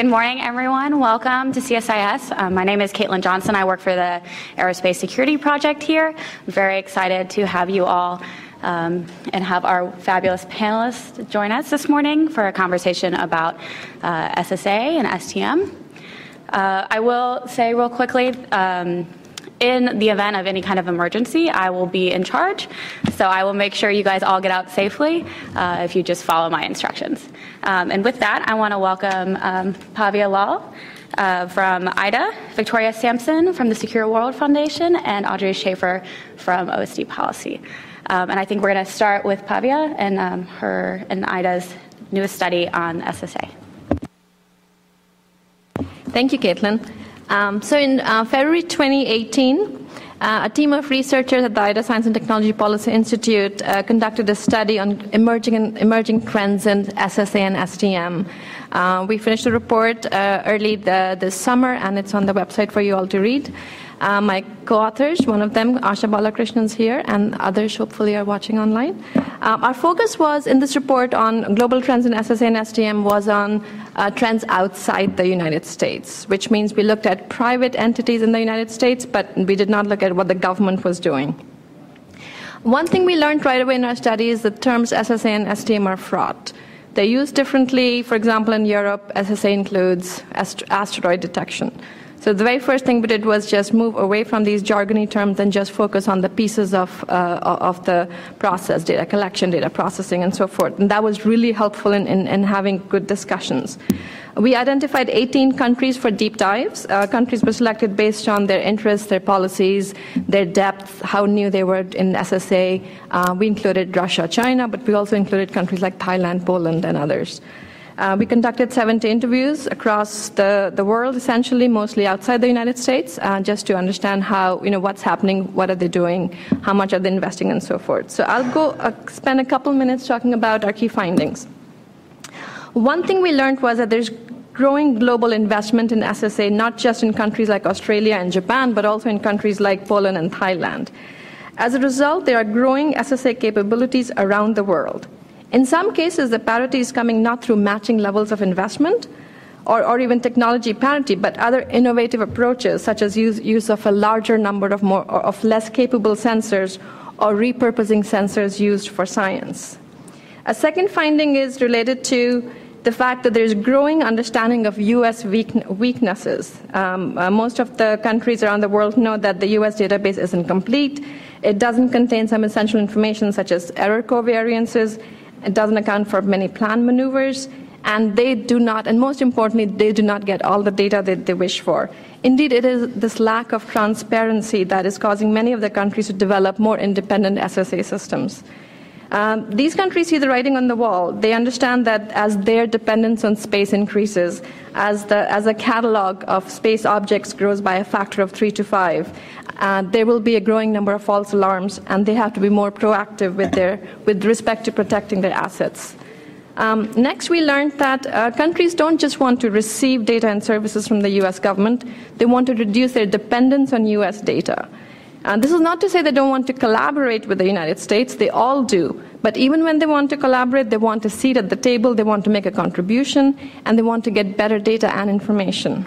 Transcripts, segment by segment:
Good morning, everyone. Welcome to CSIS. My name is Caitlin Johnson. I work for the Aerospace Security Project here. I'm very excited to have you all and have our fabulous panelists join us this morning for a conversation about SSA and STM. I will say real quickly, in the event of any kind of emergency, I will be in charge. So I will make sure you guys all get out safely if you just follow my instructions. And with that, I want to welcome Pavia Lal from IDA, Victoria Sampson from the Secure World Foundation, and Audrey Schaefer from OSD Policy. And I think we're going to start with Pavia and her and IDA's newest study on SSA. Thank you, Caitlin. So in February 2018, a team of researchers at the IDA Science and Technology Policy Institute conducted a study on emerging trends in SSA and STM. We finished the report early this summer, and it's on the website for you all to read. My co-authors, one of them, Asha Balakrishnan, is here, and others hopefully are watching online. Our focus was in this report on global trends in SSA and STM was on trends outside the United States, which means we looked at private entities in the United States, but we did not look at what the government was doing. One thing we learned right away in our study is that terms SSA and STM are fraught. They're used differently. For example, in Europe, SSA includes asteroid detection. So the very first thing we did was just move away from these jargony terms and just focus on the pieces of the process, data collection, data processing, and so forth. And that was really helpful in having good discussions. We identified 18 countries for deep dives. Countries were selected based on their interests, their policies, their depth, how new they were in SSA. We included Russia, China, but we also included countries like Thailand, Poland, and others. We conducted 70 interviews across the world, essentially, mostly outside the United States, just to understand how, what's happening, what are they doing, how much are they investing, and so forth. So I'll go spend a couple minutes talking about our key findings. One thing we learned was that there's growing global investment in SSA, not just in countries like Australia and Japan, but also in countries like Poland and Thailand. As a result, there are growing SSA capabilities around the world. In some cases, the parity is coming not through matching levels of investment or even technology parity, but other innovative approaches, such as use of a larger number of less capable sensors or repurposing sensors used for science. A second finding is related to the fact that there's growing understanding of U.S. weaknesses. Most of the countries around the world know that the U.S. database isn't complete. It doesn't contain some essential information, such as error covariances. It doesn't account for many planned maneuvers, and they do not, and most importantly, they do not get all the data that they wish for. Indeed, it is this lack of transparency that is causing many of the countries to develop more independent SSA systems. These countries see the writing on the wall. They understand that as their dependence on space increases, as a catalog of space objects grows by a factor of 3 to 5, there will be a growing number of false alarms, and they have to be more proactive with respect to protecting their assets. Next, we learned that countries don't just want to receive data and services from the U.S. government. They want to reduce their dependence on U.S. data. This is not to say they don't want to collaborate with the United States. They all do. But even when they want to collaborate, they want a seat at the table, they want to make a contribution, and they want to get better data and information.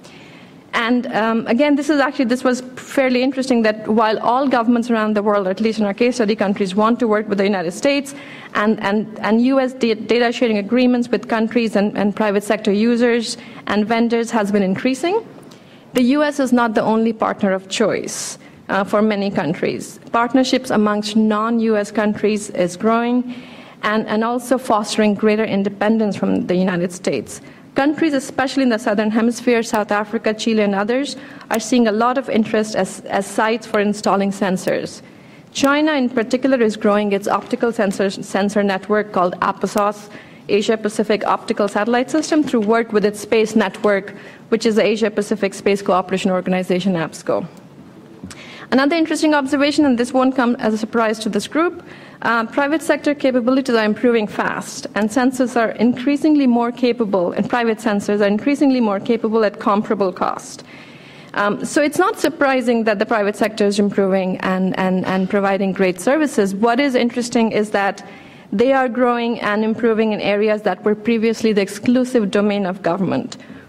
And again, this was fairly interesting that while all governments around the world, or at least in our case study countries, want to work with the United States, and U.S. data sharing agreements with countries and private sector users and vendors has been increasing, the U.S. is not the only partner of choice. For many countries. Partnerships amongst non-U.S. countries is growing and also fostering greater independence from the United States. Countries, especially in the Southern Hemisphere, South Africa, Chile, and others, are seeing a lot of interest as sites for installing sensors. China, in particular, is growing its optical sensor network called APOSOS, Asia-Pacific Optical Satellite System, through work with its space network, which is the Asia-Pacific Space Cooperation Organization, APSCO. Another interesting observation, and this won't come as a surprise to this group, private sector capabilities are improving fast, and sensors are increasingly more capable, and private sensors are increasingly more capable at comparable cost. So it's not surprising that the private sector is improving and providing great services. What is interesting is that they are growing and improving in areas that were previously the exclusive domain of government.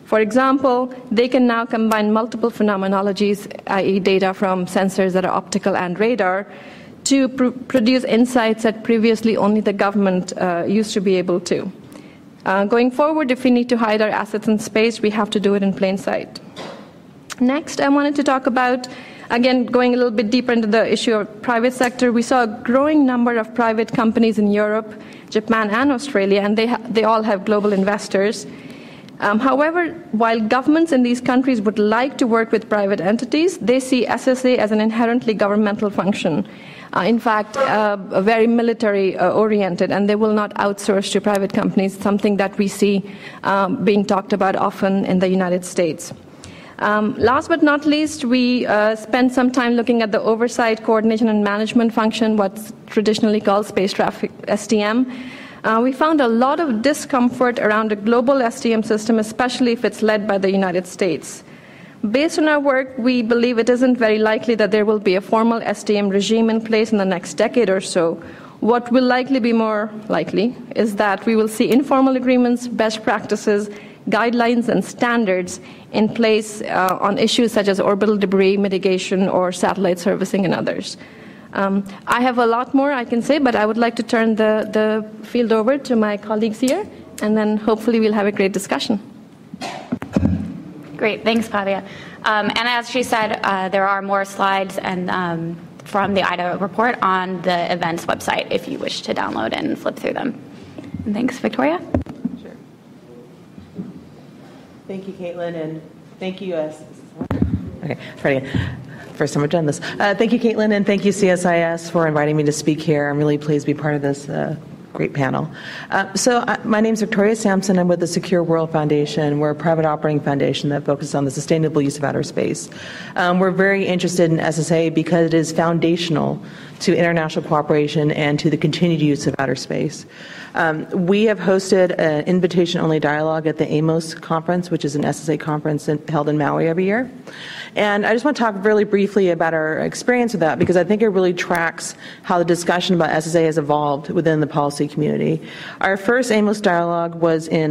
For example, they can now combine multiple phenomenologies, i.e. data from sensors that are optical and radar, to produce insights that previously only the government used to be able to. Going forward, if we need to hide our assets in space, we have to do it in plain sight. Next, I wanted to talk about, again, going a little bit deeper into the issue of private sector. We saw a growing number of private companies in Europe, Japan, and Australia, and they all have global investors. However, while governments in these countries would like to work with private entities, they see SSA as an inherently governmental function. In fact, very military-oriented, and they will not outsource to private companies, something that we see being talked about often in the United States. Last but not least, we spent some time looking at the oversight, coordination, and management function, what's traditionally called space traffic STM. We found a lot of discomfort around a global STM system, especially if it's led by the United States. Based on our work, we believe it isn't very likely that there will be a formal STM regime in place in the next decade or so. What will likely be more likely is that we will see informal agreements, best practices, guidelines, and standards in place on issues such as orbital debris mitigation or satellite servicing and others. I have a lot more I can say, but I would like to turn the field over to my colleagues here, and then hopefully we'll have a great discussion. Great, thanks, Pavia. And as she said, there are more slides and from the IDA report on the events website if you wish to download and flip through them. And thanks, Victoria. Sure. Thank you, Caitlin, and thank you. Okay, ready. First time I've done this. Thank you, Caitlin, and thank you, CSIS, for inviting me to speak here. I'm really pleased to be part of this great panel. My name is Victoria Sampson. I'm with the Secure World Foundation. We're a private operating foundation that focuses on the sustainable use of outer space. We're very interested in SSA because it is foundational to international cooperation and to the continued use of outer space. We have hosted an invitation-only dialogue at the AMOS conference, which is an SSA conference held in Maui every year. And I just want to talk really briefly about our experience with that because I think it really tracks how the discussion about SSA has evolved within the policy community. Our first AMOS dialogue was in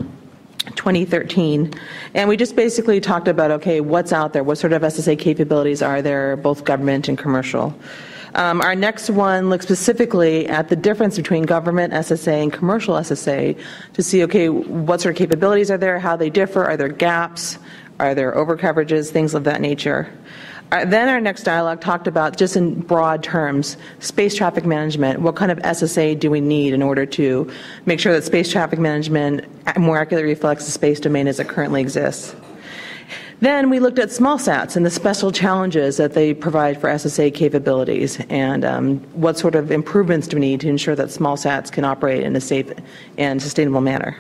2013, and we just basically talked about, okay, what's out there, what sort of SSA capabilities are there, both government and commercial. Our next one looks specifically at the difference between government SSA and commercial SSA to see, okay, what sort of capabilities are there, how they differ, are there gaps, are there overcoverages, things of that nature. Then our next dialogue talked about, just in broad terms, space traffic management. What kind of SSA do we need in order to make sure that space traffic management more accurately reflects the space domain as it currently exists? Then we looked at small sats and the special challenges that they provide for SSA capabilities and what sort of improvements do we need to ensure that small sats can operate in a safe and sustainable manner.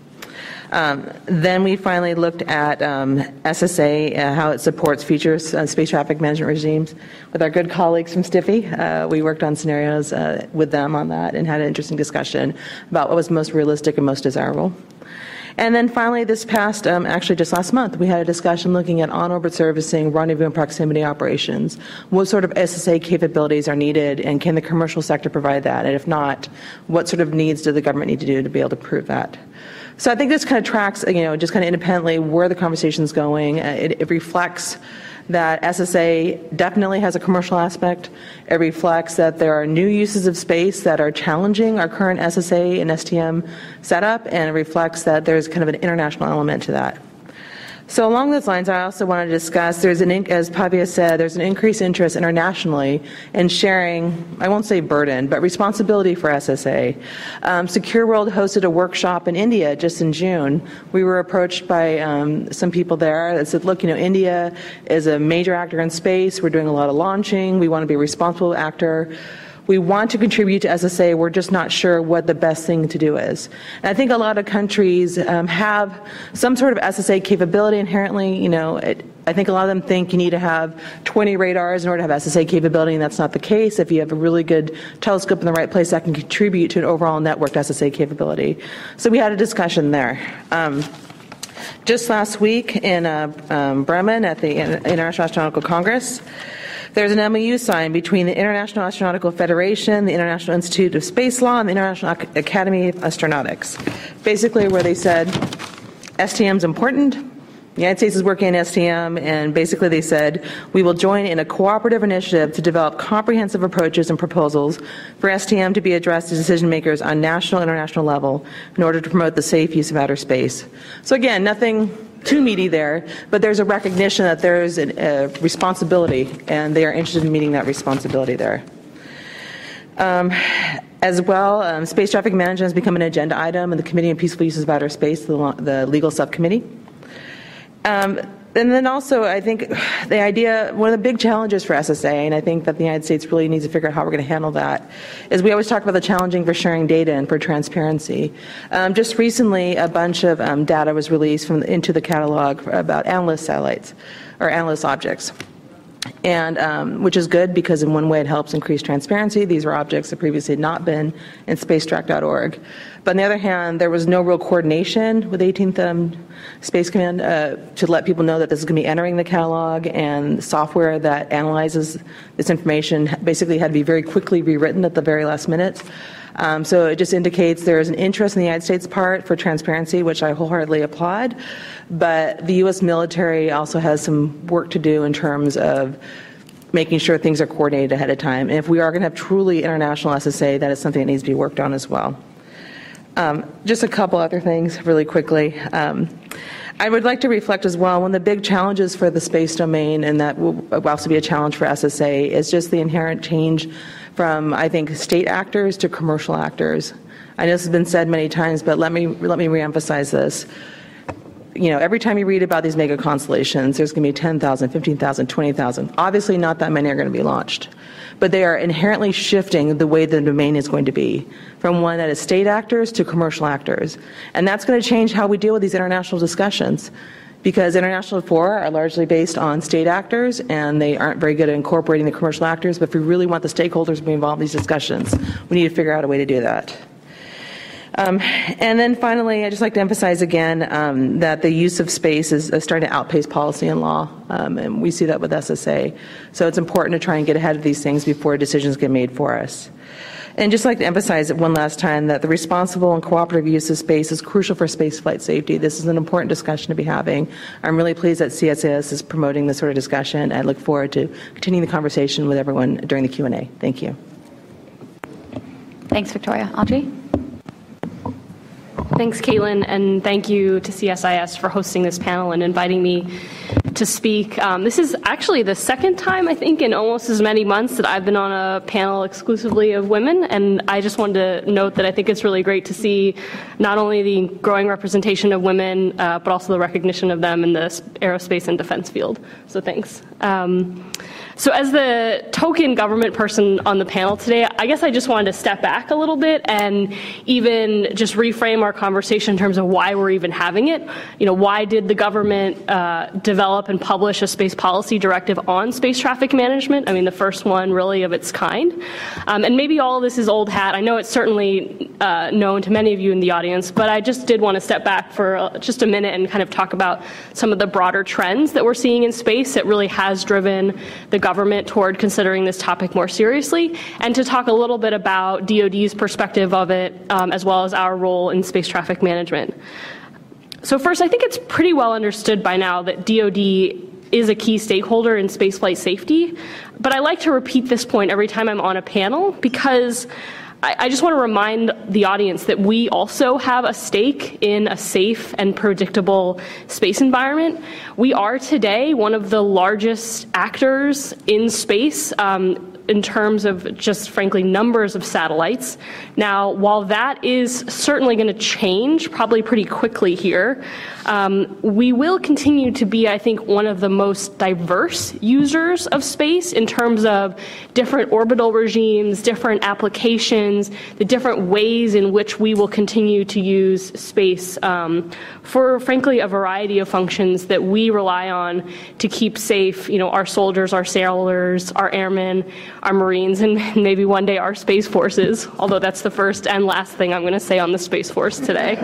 Then we finally looked at SSA, how it supports future space traffic management regimes. With our good colleagues from STIFI, we worked on scenarios with them on that and had an interesting discussion about what was most realistic and most desirable. And then finally, this past, actually just last month, we had a discussion looking at on-orbit servicing, rendezvous and proximity operations. What sort of SSA capabilities are needed, and can the commercial sector provide that? And if not, what sort of needs does the government need to do to be able to prove that? So I think this kind of tracks, just kind of independently where the conversation's going. It reflects that SSA definitely has a commercial aspect. It reflects that there are new uses of space that are challenging our current SSA and STM setup, and it reflects that there's kind of an international element to that. So along those lines, I also wanted to discuss, as Pavia said, there's an increased interest internationally in sharing, I won't say burden, but responsibility for SSA. Secure World hosted a workshop in India just in June. We were approached by some people there that said, look, India is a major actor in space. We're doing a lot of launching. We want to be a responsible actor. We want to contribute to SSA. We're just not sure what the best thing to do is. And I think a lot of countries have some sort of SSA capability inherently. I think a lot of them think you need to have 20 radars in order to have SSA capability, and that's not the case. If you have a really good telescope in the right place, that can contribute to an overall networked SSA capability. So we had a discussion there. Just last week in Bremen at the International Astronautical Congress, there's an MOU signed between the International Astronautical Federation, the International Institute of Space Law, and the International Academy of Astronautics. Basically where they said, STM's important. The United States is working in STM, and basically they said, we will join in a cooperative initiative to develop comprehensive approaches and proposals for STM to be addressed to decision makers on national and international level in order to promote the safe use of outer space. So again, nothing too meaty there, but there's a recognition that there's a responsibility, and they are interested in meeting that responsibility there. As well, space traffic management has become an agenda item in the Committee on Peaceful Uses of Outer Space, the legal subcommittee. And then also, I think the idea, one of the big challenges for SSA, and I think that the United States really needs to figure out how we're going to handle that, is we always talk about the challenging for sharing data and for transparency. Just recently, a bunch of data was released into the catalog about analyst satellites, or analyst objects. And which is good because in one way it helps increase transparency. These were objects that previously had not been in spacetrack.org. But on the other hand, there was no real coordination with 18th Space Command to let people know that this is going to be entering the catalog, and software that analyzes this information basically had to be very quickly rewritten at the very last minute. So it just indicates there is an interest in the United States part for transparency, which I wholeheartedly applaud. But the U.S. military also has some work to do in terms of making sure things are coordinated ahead of time. And if we are going to have truly international SSA, that is something that needs to be worked on as well. Just a couple other things really quickly. I would like to reflect as well, one of the big challenges for the space domain, and that will also be a challenge for SSA, is just the inherent change from, I think, state actors to commercial actors. I know this has been said many times, but let me reemphasize this. You know, every time you read about these mega constellations, there's going to be 10,000, 15,000, 20,000. Obviously, not that many are going to be launched. But they are inherently shifting the way the domain is going to be, from one that is state actors to commercial actors. And that's going to change how we deal with these international discussions, because international fora are largely based on state actors, and they aren't very good at incorporating the commercial actors. But if we really want the stakeholders to be involved in these discussions, we need to figure out a way to do that. And then finally, I'd just like to emphasize again that the use of space is starting to outpace policy and law, and we see that with SSA. So it's important to try and get ahead of these things before decisions get made for us. And just like to emphasize it one last time that the responsible and cooperative use of space is crucial for spaceflight safety. This is an important discussion to be having. I'm really pleased that CSIS is promoting this sort of discussion. I look forward to continuing the conversation with everyone during the Q&A. Thank you. Thanks, Victoria. Audrey? Thanks, Caitlin, and thank you to CSIS for hosting this panel and inviting me to speak. This is actually the second time, I think, in almost as many months that I've been on a panel exclusively of women, and I just wanted to note that I think it's really great to see not only the growing representation of women, but also the recognition of them in the aerospace and defense field. So thanks. So as the token government person on the panel today, I guess I just wanted to step back a little bit and even just reframe our conversation in terms of why we're even having it. You know, why did the government develop and publish a space policy directive on space traffic management? I mean, the first one really of its kind. And maybe all of this is old hat. I know it's certainly known to many of you in the audience, but I just did want to step back for just a minute and kind of talk about some of the broader trends that we're seeing in space that really has driven the government toward considering this topic more seriously, and to talk a little bit about DoD's perspective of it, as well as our role in space traffic management. So first, I think it's pretty well understood by now that DoD is a key stakeholder in spaceflight safety, but I like to repeat this point every time I'm on a panel because I just want to remind the audience that we also have a stake in a safe and predictable space environment. We are today one of the largest actors in space in terms of just, frankly, numbers of satellites. Now, while that is certainly going to change probably pretty quickly here, we will continue to be, I think, one of the most diverse users of space in terms of different orbital regimes, different applications, the different ways in which we will continue to use space for, frankly, a variety of functions that we rely on to keep safe, you know, our soldiers, our sailors, our airmen, our Marines, and maybe one day our Space Forces, although that's the first and last thing I'm going to say on the Space Force today.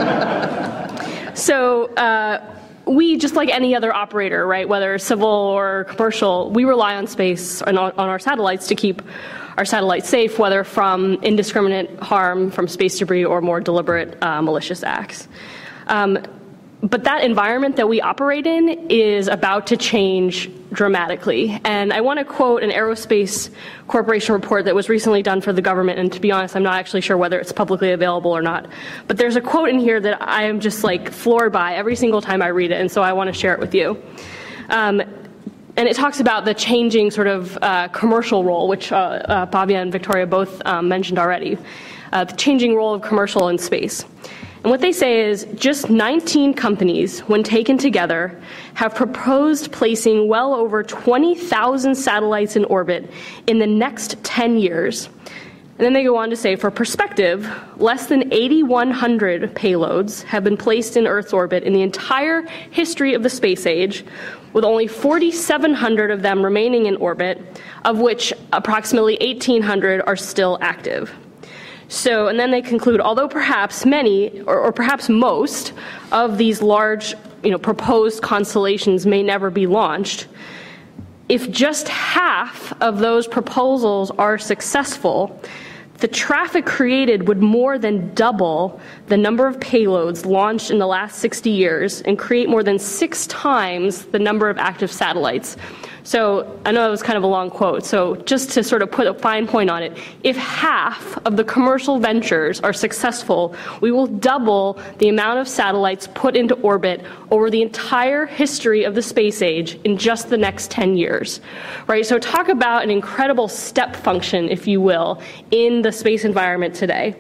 So we, just like any other operator, right, whether civil or commercial, we rely on space and on our satellites to keep our satellites safe, whether from indiscriminate harm from space debris or more deliberate malicious acts. But that environment that we operate in is about to change dramatically. And I want to quote an aerospace corporation report that was recently done for the government, and to be honest, I'm not actually sure whether it's publicly available or not. But there's a quote in here that I am just like floored by every single time I read it, and so I want to share it with you. And it talks about the changing sort of commercial role, which Bhavya and Victoria both mentioned already, the changing role of commercial in space. And what they say is just 19 companies, when taken together, have proposed placing well over 20,000 satellites in orbit in the next 10 years. And then they go on to say, for perspective, less than 8,100 payloads have been placed in Earth's orbit in the entire history of the space age, with only 4,700 of them remaining in orbit, of which approximately 1,800 are still active. So, and then they conclude, although perhaps many, or perhaps most, of these large, proposed constellations may never be launched, if just half of those proposals are successful, the traffic created would more than double the number of payloads launched in the last 60 years and create more than 6 times the number of active satellites. So I know it was kind of a long quote, so just to sort of put a fine point on it, if half of the commercial ventures are successful, we will double the amount of satellites put into orbit over the entire history of the space age in just the next 10 years, right? So talk about an incredible step function, if you will, in the space environment today.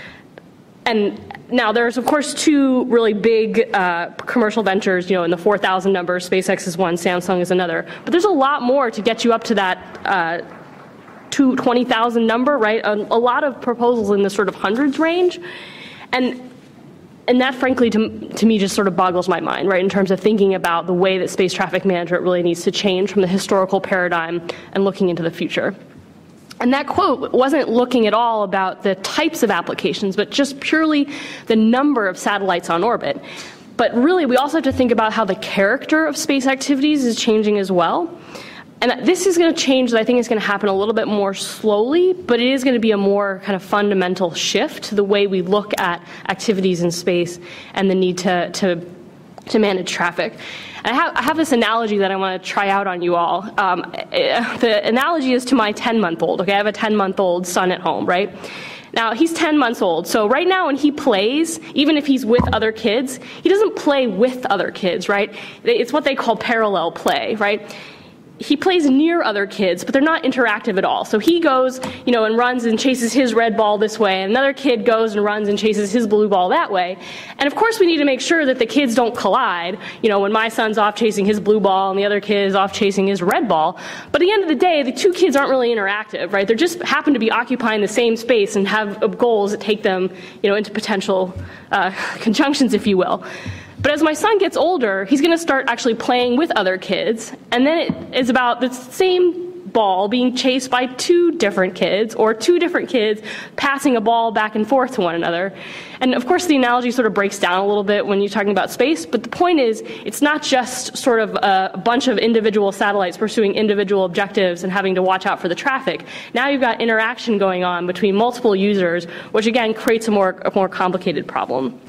And now there's, of course, 2 really big commercial ventures, in the 4,000 number. SpaceX is one, Samsung is another. But there's a lot more to get you up to that 20,000 number, right? A lot of proposals in the sort of hundreds range. And that, frankly, to me just sort of boggles my mind, right, in terms of thinking about the way that space traffic management really needs to change from the historical paradigm and looking into the future. And that quote wasn't looking at all about the types of applications, but just purely the number of satellites on orbit. But really, we also have to think about how the character of space activities is changing as well. And this is going to change, I think it's going to happen a little bit more slowly, but it is going to be a more kind of fundamental shift to the way we look at activities in space and the need to manage traffic. I have this analogy that I want to try out on you all. The analogy is to my 10-month-old. Okay, I have a 10-month-old son at home, right? Now, he's 10 months old, so right now when he plays, even if he's with other kids, he doesn't play with other kids, right? It's what they call parallel play, right? He plays near other kids, but they're not interactive at all. So he goes, and runs and chases his red ball this way, and another kid goes and runs and chases his blue ball that way. And of course we need to make sure that the kids don't collide, when my son's off chasing his blue ball and the other kid is off chasing his red ball. But at the end of the day, the 2 kids aren't really interactive, right? They just happen to be occupying the same space and have goals that take them, into potential conjunctions, if you will. But as my son gets older, he's going to start actually playing with other kids, and then it is about the same ball being chased by 2 different kids, or 2 different kids passing a ball back and forth to one another. And of course the analogy sort of breaks down a little bit when you're talking about space, but the point is it's not just sort of a bunch of individual satellites pursuing individual objectives and having to watch out for the traffic. Now you've got interaction going on between multiple users, which again creates a more complicated problem.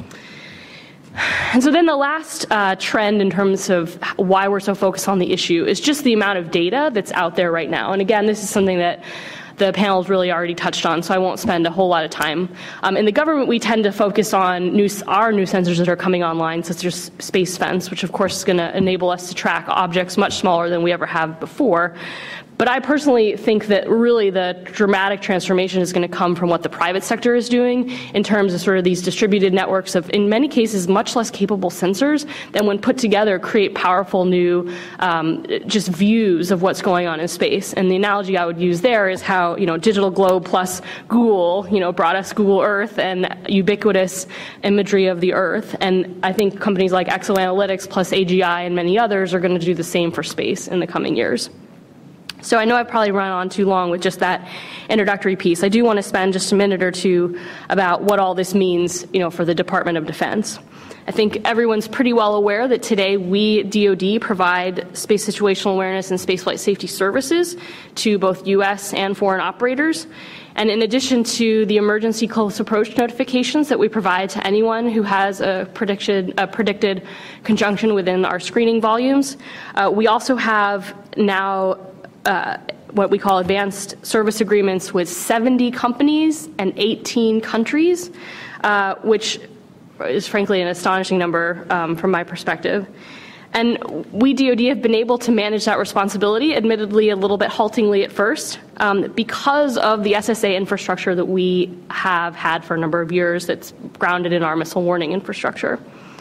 And so then the last trend in terms of why we're so focused on the issue is just the amount of data that's out there right now. And again, this is something that the panel's really already touched on, so I won't spend a whole lot of time. In the government, we tend to focus on our new sensors that are coming online, such as Space Fence, which of course is going to enable us to track objects much smaller than we ever have before. But I personally think that really the dramatic transformation is going to come from what the private sector is doing in terms of sort of these distributed networks of, in many cases, much less capable sensors that when put together create powerful new just views of what's going on in space. And the analogy I would use there is how, Digital Globe plus Google, brought us Google Earth and ubiquitous imagery of the Earth. And I think companies like ExoAnalytics plus AGI and many others are going to do the same for space in the coming years. So I know I've probably run on too long with just that introductory piece. I do want to spend just a minute or two about what all this means, for the Department of Defense. I think everyone's pretty well aware that today we, DoD, provide space situational awareness and spaceflight safety services to both U.S. and foreign operators. And in addition to the emergency close approach notifications that we provide to anyone who has a predicted conjunction within our screening volumes, we also have now what we call advanced service agreements with 70 companies and 18 countries, which is frankly an astonishing number from my perspective. And we, DoD, have been able to manage that responsibility, admittedly a little bit haltingly at first, because of the SSA infrastructure that we have had for a number of years that's grounded in our missile warning infrastructure.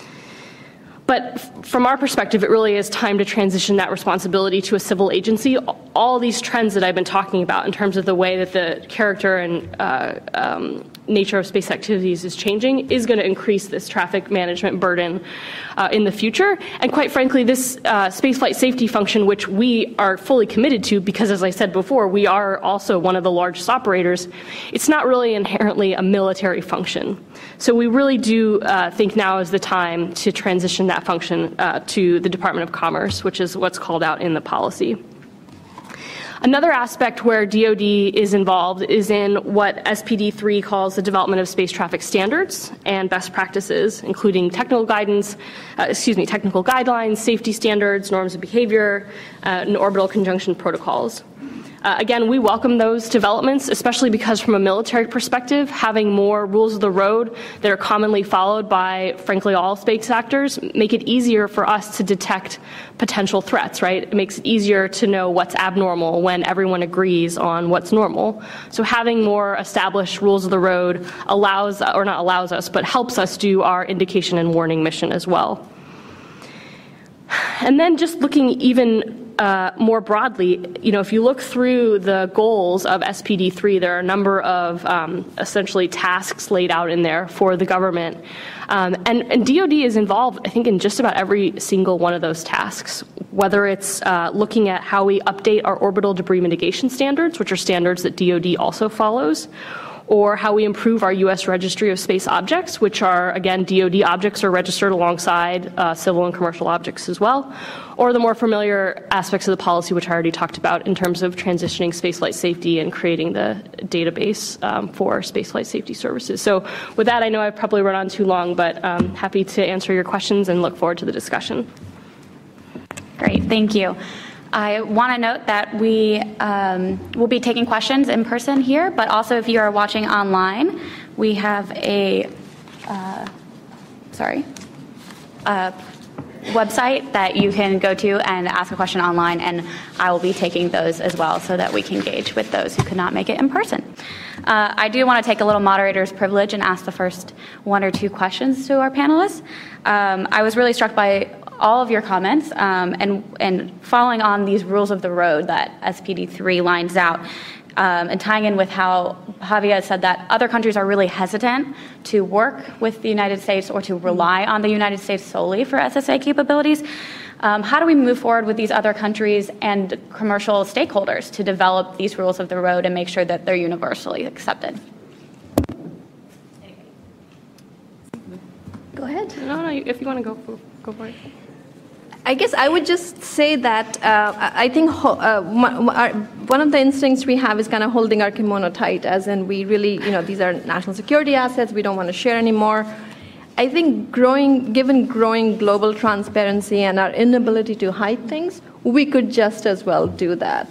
But from our perspective, it really is time to transition that responsibility to a civil agency. All these trends that I've been talking about in terms of the way that the character and nature of space activities is changing is going to increase this traffic management burden in the future. And quite frankly, this spaceflight safety function, which we are fully committed to because, as I said before, we are also one of the largest operators, it's not really inherently a military function. So we really do think now is the time to transition that function to the Department of Commerce, which is what's called out in the policy. Another aspect where DoD is involved is in what SPD3 calls the development of space traffic standards and best practices, including technical guidance, technical guidelines, safety standards, norms of behavior, and orbital conjunction protocols. Again, we welcome those developments, especially because from a military perspective, having more rules of the road that are commonly followed by, frankly, all space actors make it easier for us to detect potential threats, right? It makes it easier to know what's abnormal when everyone agrees on what's normal. So having more established rules of the road allows, or not allows us, but helps us do our indication and warning mission as well. And then just looking even more broadly, if you look through the goals of SPD3, there are a number of essentially tasks laid out in there for the government. And DoD is involved, I think, in just about every single one of those tasks, whether it's looking at how we update our orbital debris mitigation standards, which are standards that DoD also follows, or how we improve our U.S. Registry of Space Objects, which are, again, DoD objects are registered alongside civil and commercial objects as well, or the more familiar aspects of the policy, which I already talked about in terms of transitioning spaceflight safety and creating the database for spaceflight safety services. So with that, I know I've probably run on too long, but I'm happy to answer your questions and look forward to the discussion. Great, thank you. I want to note that we will be taking questions in person here, but also if you are watching online, we have a website that you can go to and ask a question online, and I will be taking those as well so that we can engage with those who could not make it in person. I do want to take a little moderator's privilege and ask the first one or two questions to our panelists. I was really struck by all of your comments and following on these rules of the road that SPD3 lines out and tying in with how Javier said that other countries are really hesitant to work with the United States or to rely on the United States solely for SSA capabilities. How do we move forward with these other countries and commercial stakeholders to develop these rules of the road and make sure that they're universally accepted? Go ahead. No, if you want to go for it. I guess I would just say that I think one of the instincts we have is kind of holding our kimono tight, as in we really, these are national security assets, we don't want to share anymore. I think given growing global transparency and our inability to hide things, we could just as well do that.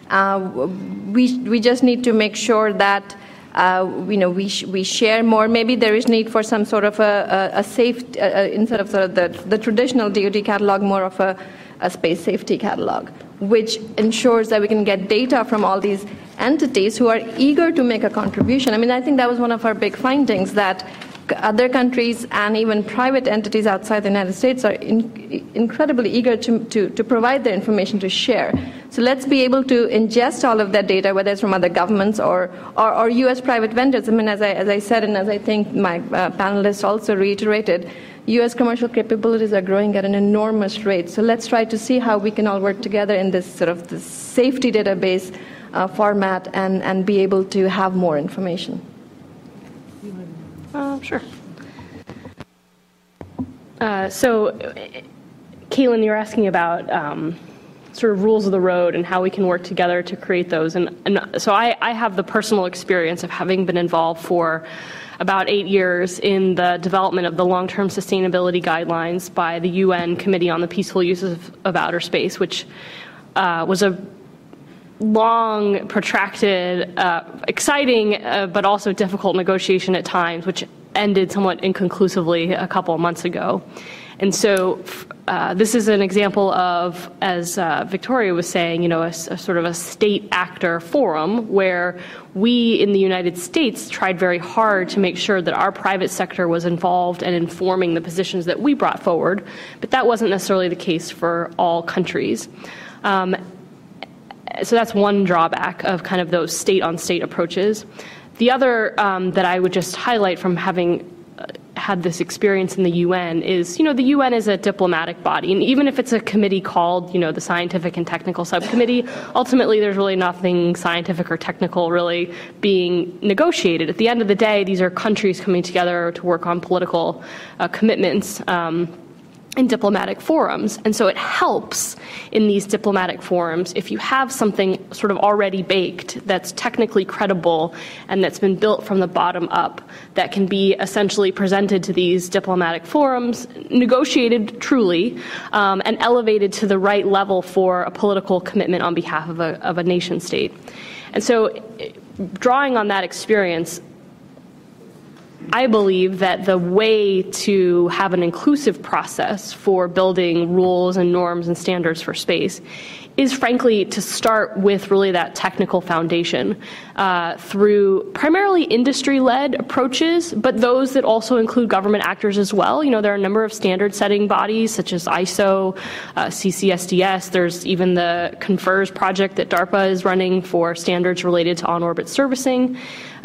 We just need to make sure that we share more. Maybe there is need for some sort of a safe, instead of sort of the traditional DoD catalog, more of a space safety catalog, which ensures that we can get data from all these entities who are eager to make a contribution. I mean, I think that was one of our big findings, that other countries and even private entities outside the United States are incredibly eager to provide their information to share. So let's be able to ingest all of that data, whether it's from other governments or U.S. private vendors. I mean, as I said, and as I think my panelists also reiterated, U.S. commercial capabilities are growing at an enormous rate. So let's try to see how we can all work together in this sort of this safety database format and be able to have more information. Sure. So, Caitlin, you're asking about sort of rules of the road and how we can work together to create those. And so I have the personal experience of having been involved for about 8 years in the development of the long-term sustainability guidelines by the UN Committee on the Peaceful Use of Outer Space, which was a long, protracted, exciting, but also difficult negotiation at times, which ended somewhat inconclusively a couple of months ago. And so this is an example of, as Victoria was saying, a sort of a state actor forum where we in the United States tried very hard to make sure that our private sector was involved and informing the positions that we brought forward, but that wasn't necessarily the case for all countries. So that's one drawback of kind of those state-on-state approaches. The other that I would just highlight from having had this experience in the UN is, the UN is a diplomatic body, and even if it's a committee called, the Scientific and Technical Subcommittee, ultimately there's really nothing scientific or technical really being negotiated. At the end of the day, these are countries coming together to work on political commitments in diplomatic forums. And so it helps in these diplomatic forums if you have something sort of already baked that's technically credible and that's been built from the bottom up that can be essentially presented to these diplomatic forums, negotiated truly, and elevated to the right level for a political commitment on behalf of a nation state. And so drawing on that experience, I believe that the way to have an inclusive process for building rules and norms and standards for space is frankly to start with really that technical foundation through primarily industry-led approaches, but those that also include government actors as well. There are a number of standard-setting bodies such as ISO, CCSDS. There's even the CONFERS project that DARPA is running for standards related to on-orbit servicing.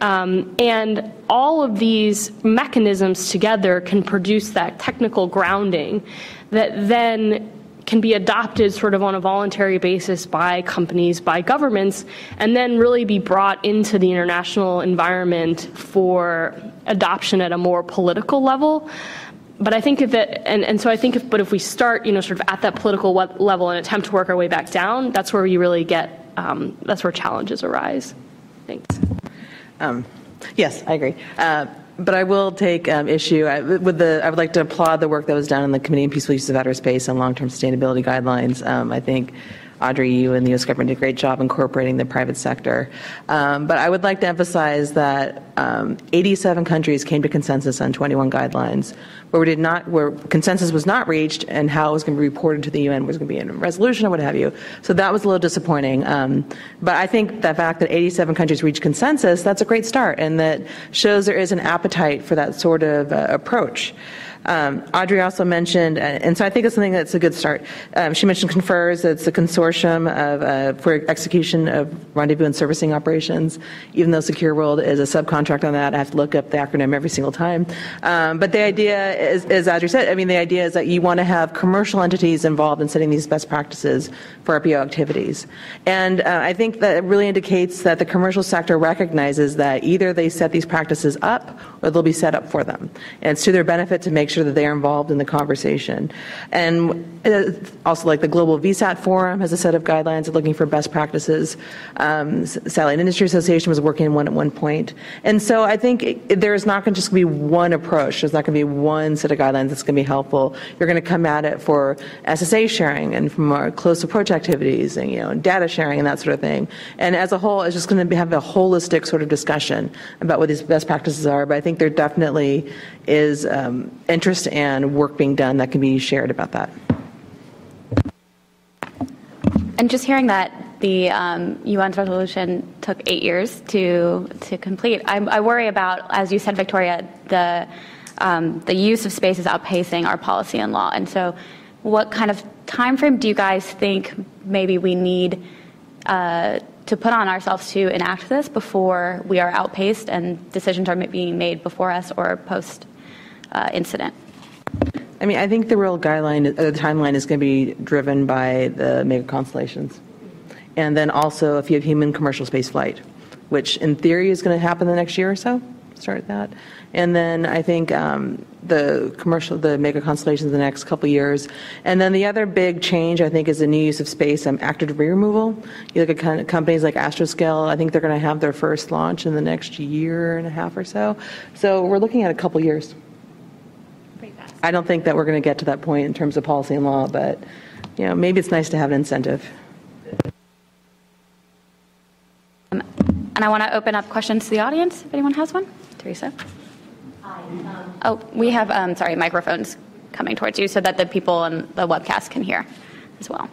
And all of these mechanisms together can produce that technical grounding that then can be adopted sort of on a voluntary basis by companies, by governments, and then really be brought into the international environment for adoption at a more political level. But I think if we start, sort of at that political level and attempt to work our way back down, that's where you really get, that's where challenges arise. Thanks. Yes, I agree. But I will take issue with I would like to applaud the work that was done in the Committee on Peaceful Use of Outer Space and Long-Term Sustainability Guidelines. I think, Audrey, you and the U.S. government did a great job incorporating the private sector. But I would like to emphasize that 87 countries came to consensus on 21 guidelines, where consensus was not reached and how it was going to be reported to the UN, was going to be in a resolution or what have you. So that was a little disappointing. But I think the fact that 87 countries reached consensus, that's a great start, and that shows there is an appetite for that sort of approach. Audrey also mentioned, and so I think it's something that's a good start. She mentioned CONFERS. It's a consortium for execution of rendezvous and servicing operations. Even though Secure World is a subcontract on that, I have to look up the acronym every single time. But the idea is, as Audrey said, the idea is that you want to have commercial entities involved in setting these best practices for RPO activities. And I think that it really indicates that the commercial sector recognizes that either they set these practices up or they'll be set up for them. And it's to their benefit to make sure that they're involved in the conversation. And also, like the Global VSAT Forum has a set of guidelines looking for best practices. Satellite Industry Association was working on one at one point. And so I think there's not going to just be one approach. There's not going to be one set of guidelines that's going to be helpful. You're going to come at it for SSA sharing and for more close approach activities and data sharing and that sort of thing. And as a whole, it's just going to have a holistic sort of discussion about what these best practices are. But I think there definitely is interest and work being done that can be shared about that. And just hearing that the UN's resolution took 8 years to complete, I worry about, as you said, Victoria, the use of space is outpacing our policy and law. And so what kind of time frame do you guys think maybe we need to put on ourselves to enact this before we are outpaced and decisions are being made before us or post incident? I think the real timeline is going to be driven by the mega constellations. And then also if you have human commercial space flight, which in theory is going to happen the next year or so. start that. And then I think the mega constellations in the next couple of years. And then the other big change, I think, is the new use of space, active debris removal. You look at kind of companies like Astroscale, I think they're going to have their first launch in the next year and a half or so. So we're looking at a couple years. Pretty fast. I don't think that we're going to get to that point in terms of policy and law, but maybe it's nice to have an incentive. And I want to open up questions to the audience, if anyone has one. Teresa? Hi. We have, microphones coming towards you so that the people on the webcast can hear as well.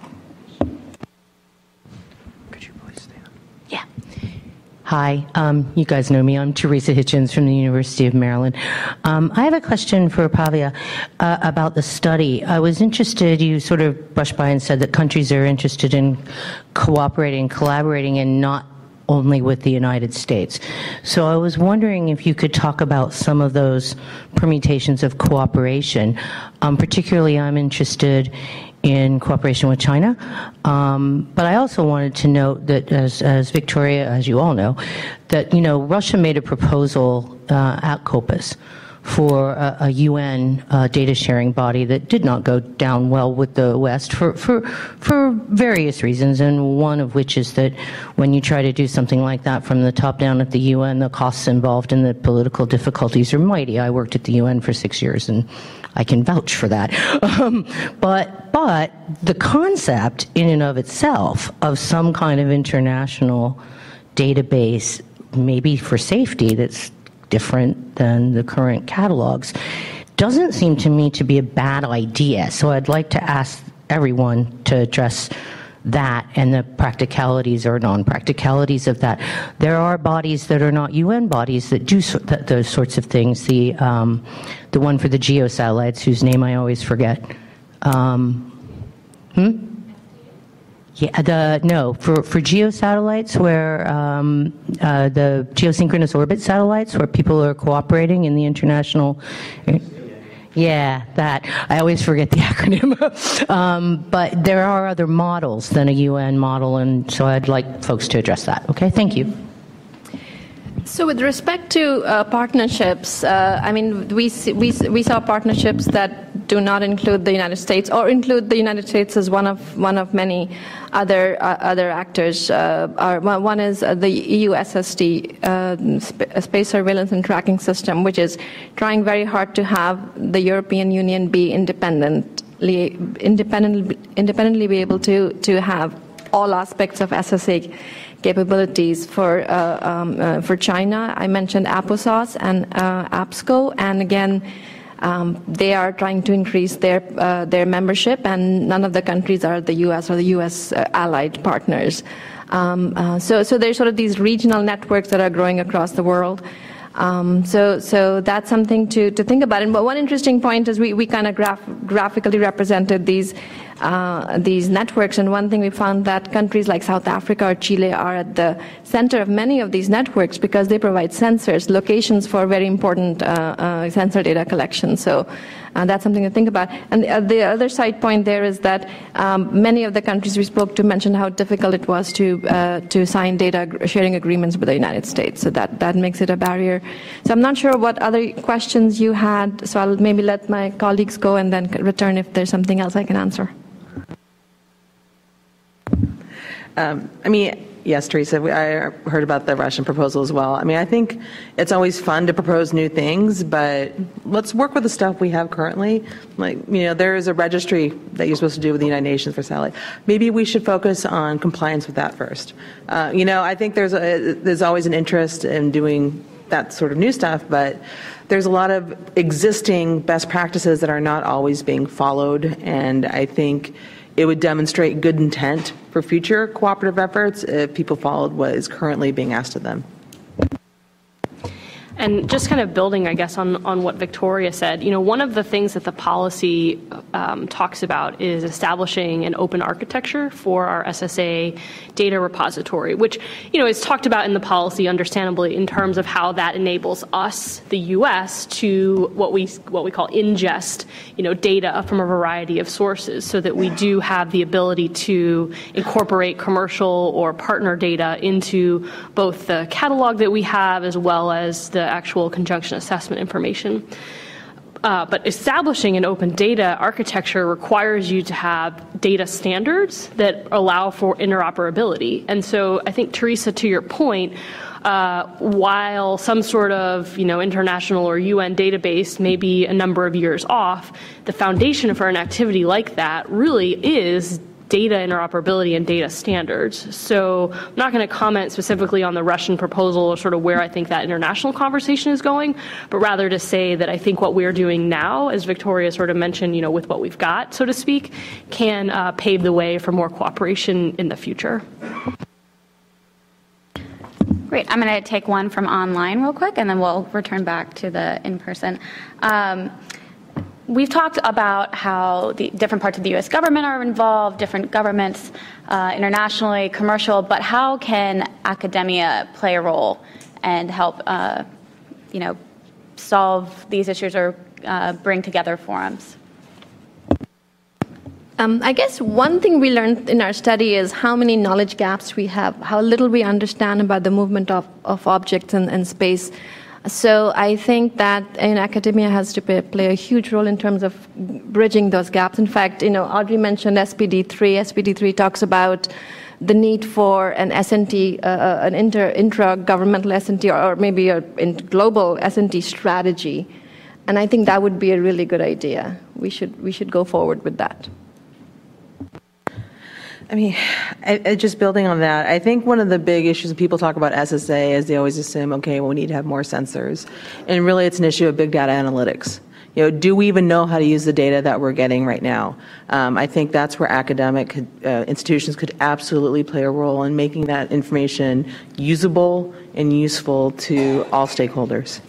Could you please stand? Yeah. Hi, you guys know me. I'm Teresa Hitchens from the University of Maryland. I have a question for Pavia about the study. I was interested, you sort of brushed by and said that countries are interested in cooperating, collaborating, and not only with the United States. So I was wondering if you could talk about some of those permutations of cooperation. Particularly, I'm interested in cooperation with China. But I also wanted to note that, as Victoria, as you all know, that, Russia made a proposal at COPUS for a UN data sharing body that did not go down well with the West for various reasons, and one of which is that when you try to do something like that from the top down at the UN, the costs involved and the political difficulties are mighty. I worked at the UN for 6 years, and I can vouch for that. But the concept in and of itself of some kind of international database, maybe for safety, that's different than the current catalogs, doesn't seem to me to be a bad idea. So I'd like to ask everyone to address that and the practicalities or non-practicalities of that. There are bodies that are not UN bodies that do those sorts of things. The one for the geosatellites, whose name I always forget. Yeah, for geosatellites, where the geosynchronous orbit satellites, where people are cooperating in the international. Yeah, that. I always forget the acronym. But there are other models than a UN model, and so I'd like folks to address that. Okay, thank you. So with respect to partnerships, we saw partnerships that do not include the United States, or include the United States as one of many other actors. One is the EU SST, Space Surveillance and Tracking System, which is trying very hard to have the European Union be independently be able to have all aspects of SSA capabilities. For China, I mentioned APOSOS and APSCO, and again, they are trying to increase their membership, and none of the countries are the U.S. or the U.S. Allied partners. So there's sort of these regional networks that are growing across the world. So that's something to think about. And but one interesting point is we kind of graphically represented these networks, and one thing we found that countries like South Africa or Chile are at the center of many of these networks because they provide sensors, locations for very important sensor data collection. So that's something to think about. And the other side point there is that many of the countries we spoke to mentioned how difficult it was to sign data sharing agreements with the United States. So that makes it a barrier. So I'm not sure what other questions you had, so I'll maybe let my colleagues go and then return if there's something else I can answer. Yes, Teresa, I heard about the Russian proposal as well. I think it's always fun to propose new things, but let's work with the stuff we have currently. There is a registry that you're supposed to do with the United Nations for satellite. Maybe we should focus on compliance with that first. I think there's always an interest in doing that sort of new stuff, but there's a lot of existing best practices that are not always being followed, and I think it would demonstrate good intent for future cooperative efforts if people followed what is currently being asked of them. And just kind of building, I guess, on what Victoria said, one of the things that the policy talks about is establishing an open architecture for our SSA data repository, which, is talked about in the policy, understandably, in terms of how that enables us, the U.S., to what we call ingest, data from a variety of sources, so that we do have the ability to incorporate commercial or partner data into both the catalog that we have as well as the actual conjunction assessment information. But establishing an open data architecture requires you to have data standards that allow for interoperability. And so I think, Teresa, to your point, while some sort of international or UN database may be a number of years off, the foundation for an activity like that really is data interoperability and data standards. So I'm not going to comment specifically on the Russian proposal or sort of where I think that international conversation is going, but rather to say that I think what we're doing now, as Victoria sort of mentioned, with what we've got, so to speak, can pave the way for more cooperation in the future. Great. I'm going to take one from online real quick, and then we'll return back to the in-person. We've talked about how the different parts of the U.S. government are involved, different governments internationally, commercial, but how can academia play a role and help, solve these issues or bring together forums? I guess one thing we learned in our study is how many knowledge gaps we have, how little we understand about the movement of objects in space. So I think that academia has to play a huge role in terms of bridging those gaps. In fact, Audrey mentioned SPD3. SPD3 talks about the need for an SNT, an intra-governmental SNT, or maybe a global SNT strategy. And I think that would be a really good idea. We should go forward with that. I mean, just building on that, I think one of the big issues when people talk about SSA is they always assume, okay, well, we need to have more sensors. And really, it's an issue of big data analytics. Do we even know how to use the data that we're getting right now? I think that's where academic institutions could absolutely play a role in making that information usable and useful to all stakeholders.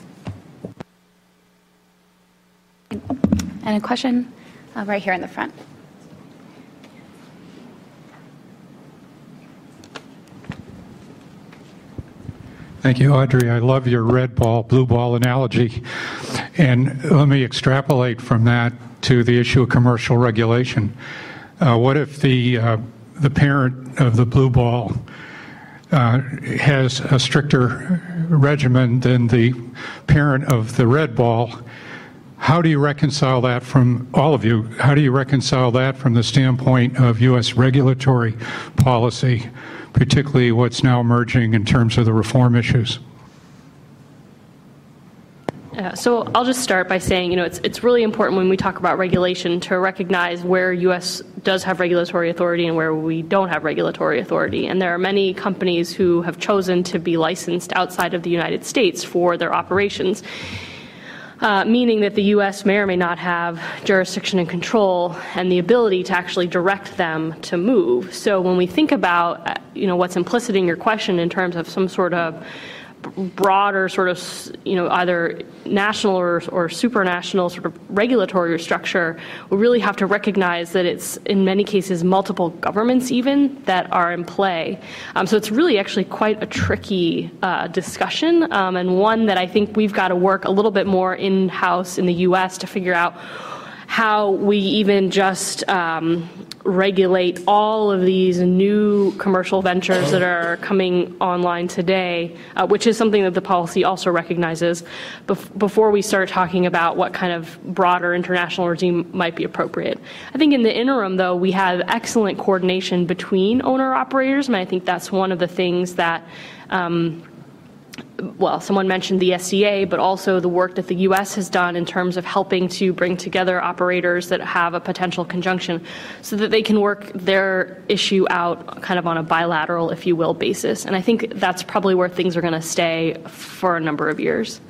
And a question right here in the front. Thank you, Audrey. I love your red ball, blue ball analogy. And let me extrapolate from that to the issue of commercial regulation. What if the parent of the blue ball has a stricter regimen than the parent of the red ball? How do you reconcile that from all of you? How do you reconcile that from the standpoint of U.S. regulatory policy, particularly what's now emerging in terms of the reform issues? So I'll just start by saying, it's really important when we talk about regulation to recognize where U.S. does have regulatory authority and where we don't have regulatory authority. And there are many companies who have chosen to be licensed outside of the United States for their operations. Meaning that the U.S. may or may not have jurisdiction and control and the ability to actually direct them to move. So when we think about, what's implicit in your question in terms of some sort of broader sort of, either national or supranational sort of regulatory structure, we really have to recognize that it's, in many cases, multiple governments even that are in play. So it's really actually quite a tricky discussion, and one that I think we've got to work a little bit more in-house in the U.S. to figure out how we even just regulate all of these new commercial ventures that are coming online today, which is something that the policy also recognizes, before we start talking about what kind of broader international regime might be appropriate. I think in the interim, though, we have excellent coordination between owner-operators, and I think that's one of the things that someone mentioned the SCA, but also the work that the U.S. has done in terms of helping to bring together operators that have a potential conjunction so that they can work their issue out kind of on a bilateral, if you will, basis. And I think that's probably where things are going to stay for a number of years.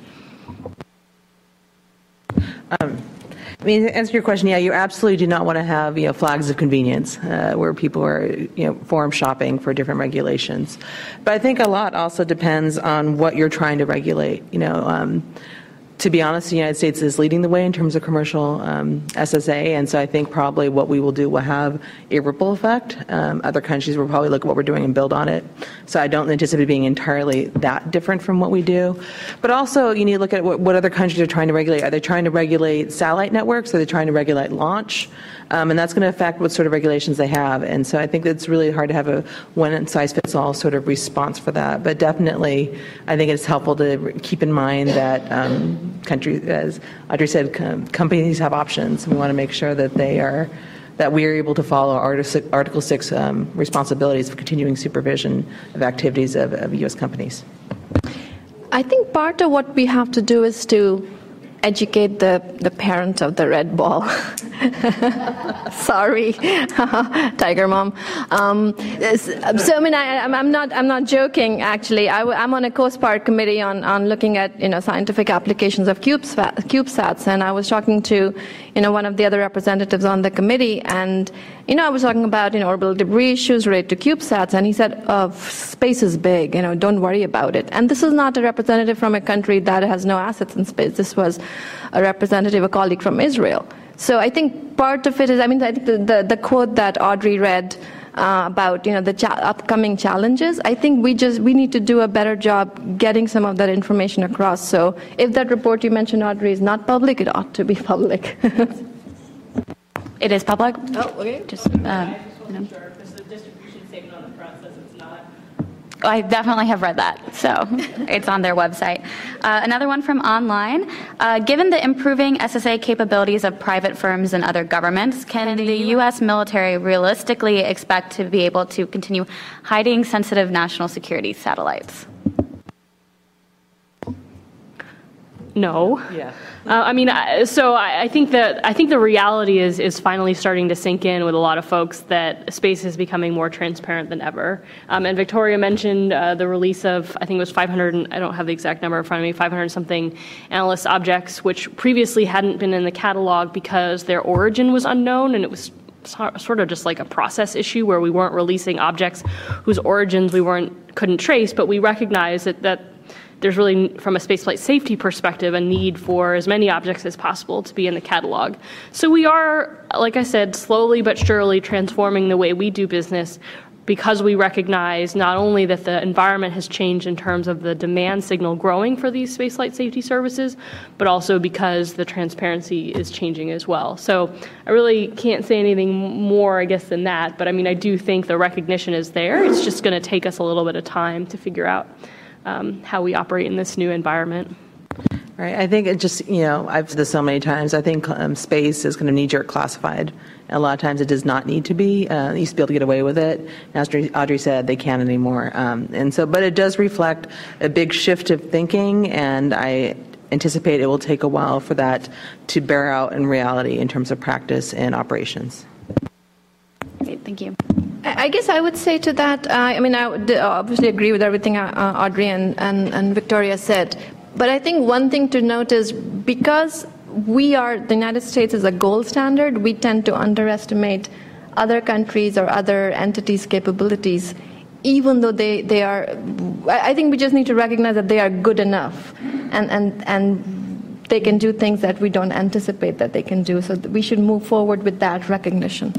To answer your question, yeah, you absolutely do not want to have flags of convenience where people are forum shopping for different regulations. But I think a lot also depends on what you're trying to regulate. to be honest, the United States is leading the way in terms of commercial SSA, and so I think probably what we will do will have a ripple effect. Other countries will probably look at what we're doing and build on it. So I don't anticipate it being entirely that different from what we do. But also, you need to look at what other countries are trying to regulate. Are they trying to regulate satellite networks? Are they trying to regulate launch? And that's going to affect what sort of regulations they have. And so I think it's really hard to have a one-size-fits-all sort of response for that. But definitely, I think it's helpful to keep in mind that countries, as Audrey said, companies have options. We want to make sure that we are able to follow Article 6 responsibilities for continuing supervision of activities of U.S. companies. I think part of what we have to do is to educate the parent of the red ball. Sorry, Tiger Mom. So I mean, I'm not joking. Actually, I'm on a COSPAR committee on looking at scientific applications of CubeSats, and I was talking to one of the other representatives on the committee, and I was talking about orbital debris issues related to CubeSats, and he said, "Space is big. Don't worry about it." And this is not a representative from a country that has no assets in space. This was a representative, a colleague from Israel. So I think part of it is, I think the quote that Audrey read about the upcoming challenges, I think we need to do a better job getting some of that information across. So if that report you mentioned, Audrey, is not public, it ought to be public. It is public. Oh, okay. Just I definitely have read that, so it's on their website. Another one from online. Given the improving SSA capabilities of private firms and other governments, can the U.S. military realistically expect to be able to continue hiding sensitive national security satellites? No. Yeah. I think the reality is finally starting to sink in with a lot of folks that space is becoming more transparent than ever. And Victoria mentioned the release of, I think it was 500, and I don't have the exact number in front of me, 500 something analyst objects, which previously hadn't been in the catalog because their origin was unknown, and it was sort of just like a process issue where we weren't releasing objects whose origins we couldn't trace, but we recognized that there's really, from a spaceflight safety perspective, a need for as many objects as possible to be in the catalog. So we are, like I said, slowly but surely transforming the way we do business because we recognize not only that the environment has changed in terms of the demand signal growing for these spaceflight safety services, but also because the transparency is changing as well. So I really can't say anything more, I guess, than that. But I do think the recognition is there. It's just going to take us a little bit of time to figure out how we operate in this new environment. Right. I think it just, I've said this so many times, I think space is going to knee-jerk classified. A lot of times it does not need to be. You used to be able to get away with it. As Audrey said, they can't anymore. But it does reflect a big shift of thinking, and I anticipate it will take a while for that to bear out in reality in terms of practice and operations. Great, thank you. I guess I would say to that, I would obviously agree with everything Audrey and Victoria said. But I think one thing to note is because the United States is a gold standard, we tend to underestimate other countries or other entities' capabilities, even though they are, I think we just need to recognize that they are good enough and they can do things that we don't anticipate that they can do. So we should move forward with that recognition.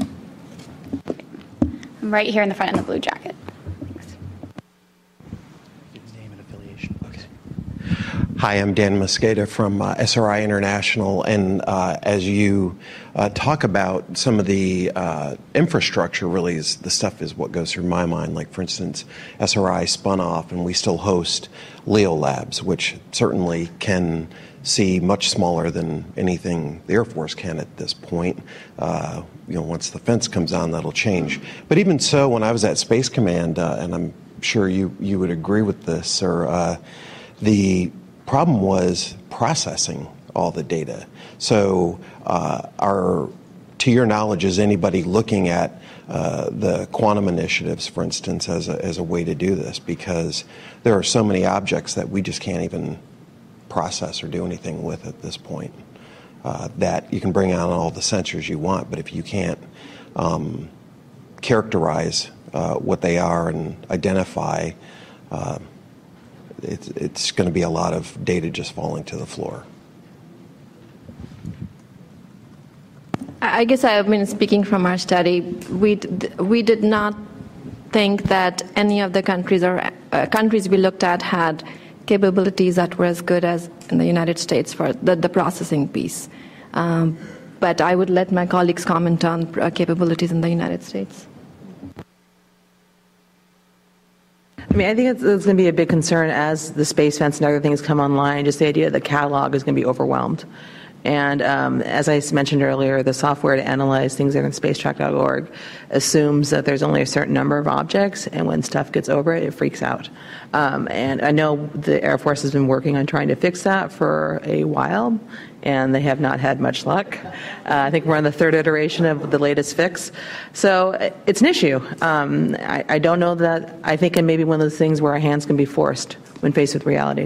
I'm right here in the front in the blue jacket. Thanks. Name and affiliation. Okay. Hi, I'm Dan Mosqueda from SRI International, and as you talk about some of the infrastructure, really the stuff is what goes through my mind. Like, for instance, SRI spun off, and we still host Leo Labs, which certainly can see much smaller than anything the Air Force can at this point. Once the fence comes on, that'll change. But even so, when I was at Space Command, and I'm sure you would agree with this, sir, the problem was processing all the data. So to your knowledge, is anybody looking at the quantum initiatives, for instance, as a way to do this? Because there are so many objects that we just can't even process or do anything with at this point. That you can bring on all the sensors you want, but if you can't characterize what they are and identify, it's going to be a lot of data just falling to the floor. I guess speaking from our study, we did not think that any of the countries we looked at had capabilities that were as good as in the United States for the processing piece. But I would let my colleagues comment on capabilities in the United States. I think it's going to be a big concern as the space fence and other things come online. Just the idea that the catalog is going to be overwhelmed. And as I mentioned earlier, the software to analyze things that are in spacetrack.org assumes that there's only a certain number of objects, and when stuff gets over it, it freaks out. And I know the Air Force has been working on trying to fix that for a while, and they have not had much luck. I think we're on the third iteration of the latest fix. So it's an issue. I don't know that. I think it may be one of those things where our hands can be forced when faced with reality.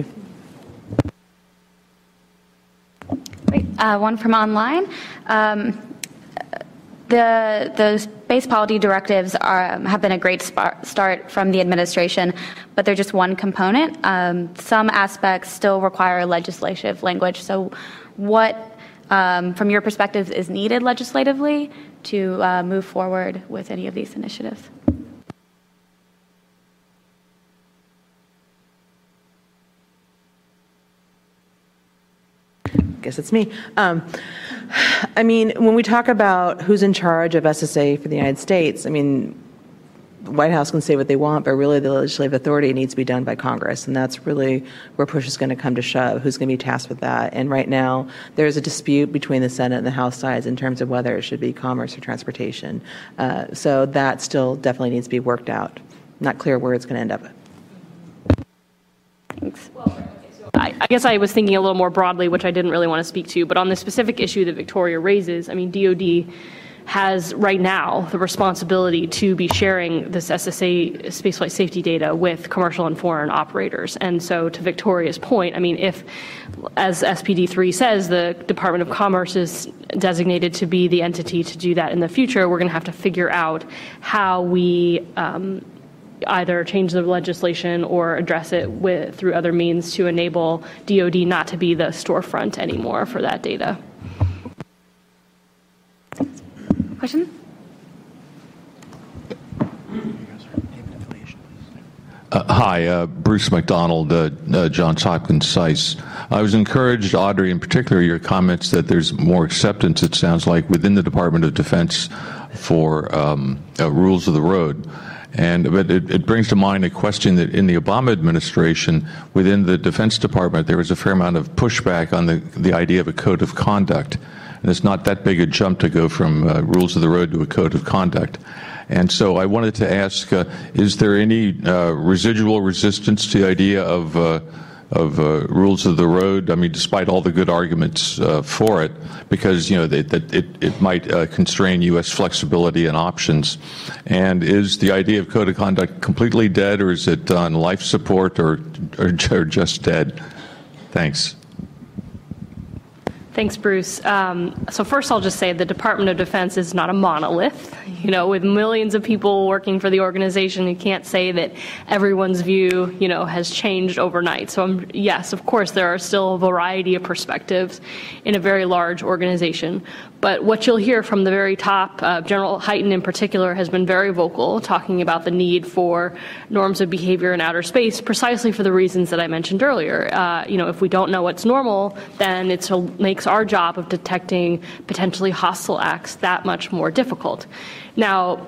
One from online. The space policy directives have been a great start from the administration, but they're just one component. Some aspects still require legislative language. So what, from your perspective, is needed legislatively to move forward with any of these initiatives? I guess it's me. When we talk about who's in charge of SSA for the United States, the White House can say what they want, but really the legislative authority needs to be done by Congress, and that's really where push is going to come to shove, who's going to be tasked with that. And right now, there's a dispute between the Senate and the House sides in terms of whether it should be commerce or transportation. So that still definitely needs to be worked out. Not clear where it's going to end up. Thanks. I guess I was thinking a little more broadly, which I didn't really want to speak to, but on the specific issue that Victoria raises, DOD has right now the responsibility to be sharing this SSA spaceflight safety data with commercial and foreign operators. And so to Victoria's point, if, as SPD3 says, the Department of Commerce is designated to be the entity to do that in the future, we're going to have to figure out how we either change the legislation or address it through other means to enable DoD not to be the storefront anymore for that data. Question? Hi, Bruce McDonald, Johns Hopkins SAIS. I was encouraged, Audrey, in particular, your comments that there's more acceptance, it sounds like, within the Department of Defense for rules of the road. But it brings to mind a question that in the Obama administration, within the Defense Department, there was a fair amount of pushback on the idea of a code of conduct. And it's not that big a jump to go from rules of the road to a code of conduct. And so I wanted to ask, is there any residual resistance to the idea of rules of the road? Despite all the good arguments for it, because it might constrain U.S. flexibility and options. And is the idea of code of conduct completely dead, or is it on life support, or just dead? Thanks. Thanks, Bruce. So first I'll just say the Department of Defense is not a monolith. With millions of people working for the organization, you can't say that everyone's view, has changed overnight. So yes, of course, there are still a variety of perspectives in a very large organization. But what you'll hear from the very top, General Hyten in particular has been very vocal, talking about the need for norms of behavior in outer space, precisely for the reasons that I mentioned earlier. If we don't know what's normal, then it makes our job of detecting potentially hostile acts that much more difficult. Now,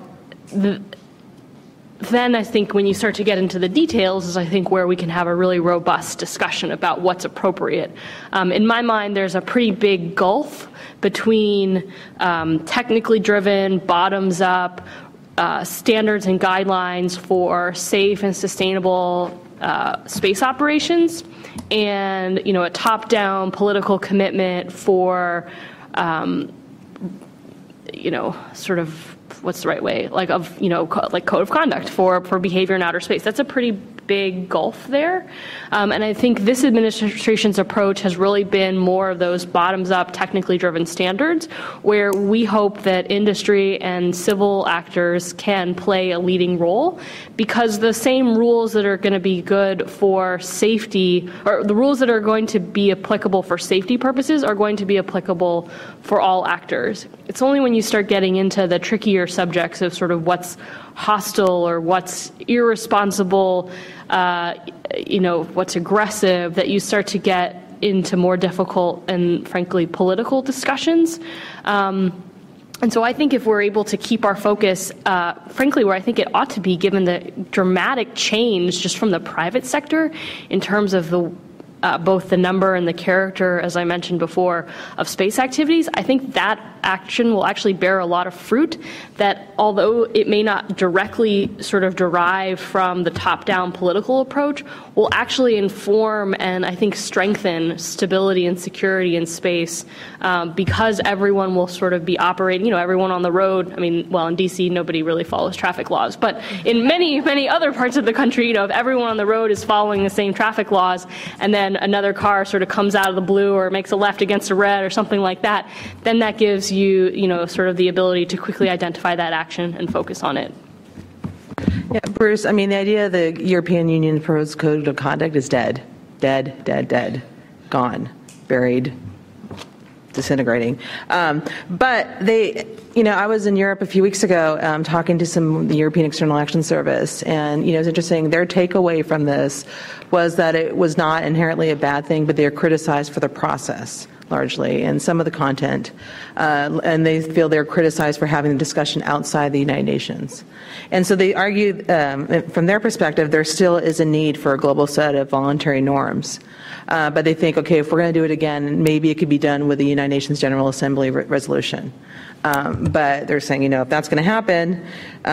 then I think when you start to get into the details is I think where we can have a really robust discussion about what's appropriate. In my mind, there's a pretty big gulf between technically driven, bottoms up standards and guidelines for safe and sustainable space operations and, a top-down political commitment for, sort of, what's the right way? Like code of conduct for behavior in outer space. That's a pretty big gulf there. And I think this administration's approach has really been more of those bottoms-up, technically driven standards, where we hope that industry and civil actors can play a leading role, because the same rules that are going to be good for safety, or the rules that are going to be applicable for safety purposes, are going to be applicable for all actors. It's only when you start getting into the trickier subjects of sort of what's hostile or what's irresponsible, what's aggressive, that you start to get into more difficult and, frankly, political discussions. And so I think if we're able to keep our focus, frankly, where I think it ought to be, given the dramatic change just from the private sector in terms of both the number and the character, as I mentioned before, of space activities, I think that action will actually bear a lot of fruit, that although it may not directly sort of derive from the top-down political approach, will actually inform and I think strengthen stability and security in space, because everyone will sort of be operating, everyone on the road. I mean, well, in DC, nobody really follows traffic laws, but in many, many other parts of the country, if everyone on the road is following the same traffic laws, and then another car sort of comes out of the blue or makes a left against a red or something like that, then that gives you, sort of the ability to quickly identify that action and focus on it. Yeah, Bruce, I mean, the idea of the European Union proposed code of conduct is dead, gone, buried, disintegrating. But I was in Europe a few weeks ago talking to the European External Action Service, and it was interesting. Their takeaway from this was that it was not inherently a bad thing, but they are criticized for the process largely and some of the content, and they feel they're criticized for having the discussion outside the United Nations. And so they argue, from their perspective, there still is a need for a global set of voluntary norms. But they think, okay, if we're going to do it again, maybe it could be done with the United Nations General Assembly resolution. But they're saying, if that's going to happen,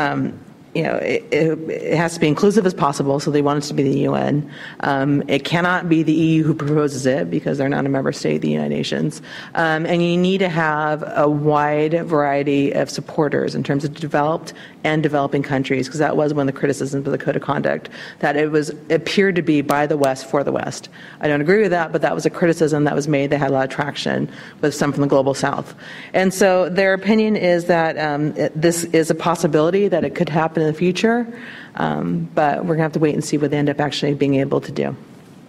it has to be inclusive as possible, so they want it to be the UN. It cannot be the EU who proposes it, because they're not a member state of the United Nations. And you need to have a wide variety of supporters in terms of developed and developing countries, because that was one of the criticisms of the Code of Conduct, that it appeared to be by the West for the West. I don't agree with that, but that was a criticism that was made. They had a lot of traction with some from the Global South. And so their opinion is that this is a possibility that it could happen in the future, but we're going to have to wait and see what they end up actually being able to do.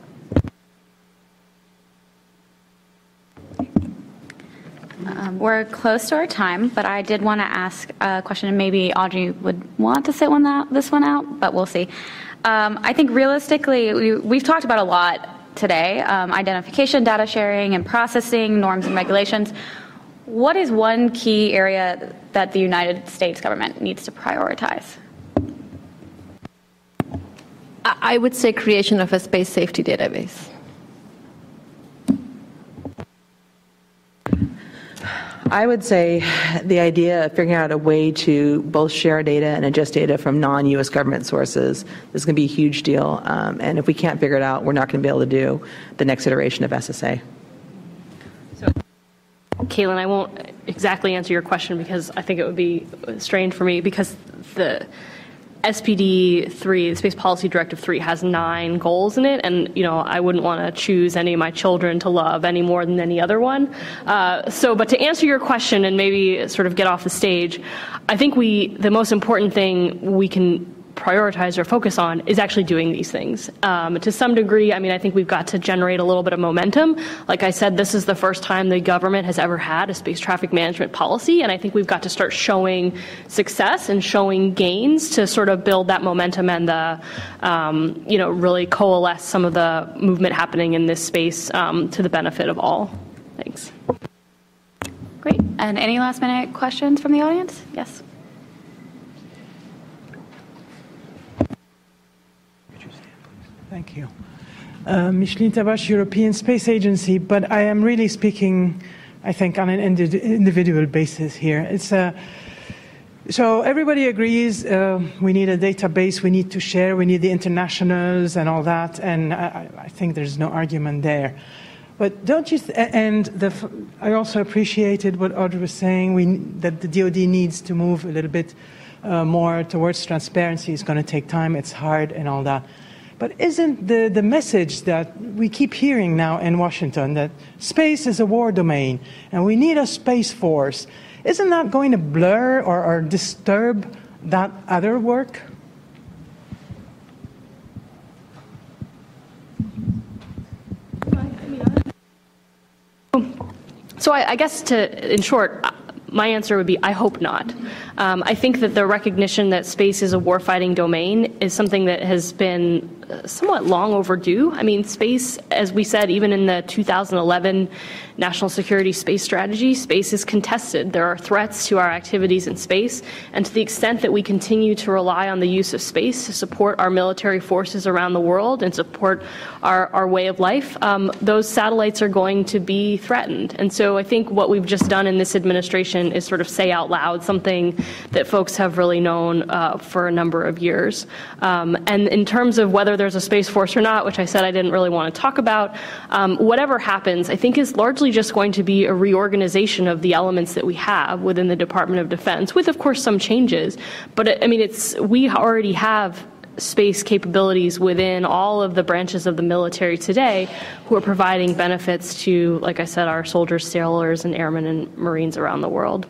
We're close to our time, but I did want to ask a question, and maybe Audrey would want to sit this one out, but we'll see. I think realistically, we've talked about a lot today, identification, data sharing, and processing, norms and regulations. What is one key area that the United States government needs to prioritize? I would say creation of a space safety database. I would say the idea of figuring out a way to both share data and ingest data from non-U.S. government sources is going to be a huge deal. And if we can't figure it out, we're not going to be able to do the next iteration of SSA. So, Caitlin, I won't exactly answer your question because I think it would be strange for me, because the SPD 3, the Space Policy Directive 3, has 9 goals in it, and I wouldn't want to choose any of my children to love any more than any other one. But to answer your question and maybe sort of get off the stage, I think the most important thing we can prioritize or focus on is actually doing these things. To some degree, I think we've got to generate a little bit of momentum. Like I said, this is the first time the government has ever had a space traffic management policy, and I think we've got to start showing success and showing gains to sort of build that momentum and really coalesce some of the movement happening in this space to the benefit of all. Thanks. Great. And any last minute questions from the audience? Yes. Thank you. Micheline Tabash, European Space Agency, but I am really speaking, I think, on an individual basis here. So everybody agrees we need a database, we need to share, we need the internationals and all that, and I think there's no argument there. But don't you, I also appreciated what Audrey was saying, that the DoD needs to move a little bit more towards transparency. It's going to take time, it's hard and all that. But isn't the message that we keep hearing now in Washington, that space is a war domain and we need a space force, isn't that going to blur or disturb that other work? So I guess in short, my answer would be I hope not. I think that the recognition that space is a warfighting domain is something that has been somewhat long overdue. I mean, space, as we said, even in the 2011 National Security Space Strategy, space is contested. There are threats to our activities in space, and to the extent that we continue to rely on the use of space to support our military forces around the world and support our way of life, those satellites are going to be threatened. And so I think what we've just done in this administration is sort of say out loud something that folks have really known for a number of years. And in terms of whether there's a Space Force or not, which I said I didn't really want to talk about, whatever happens, I think is largely just going to be a reorganization of the elements that we have within the Department of Defense, with, of course, some changes. But, I mean, we already have space capabilities within all of the branches of the military today who are providing benefits to, like I said, our soldiers, sailors, and airmen and Marines around the world.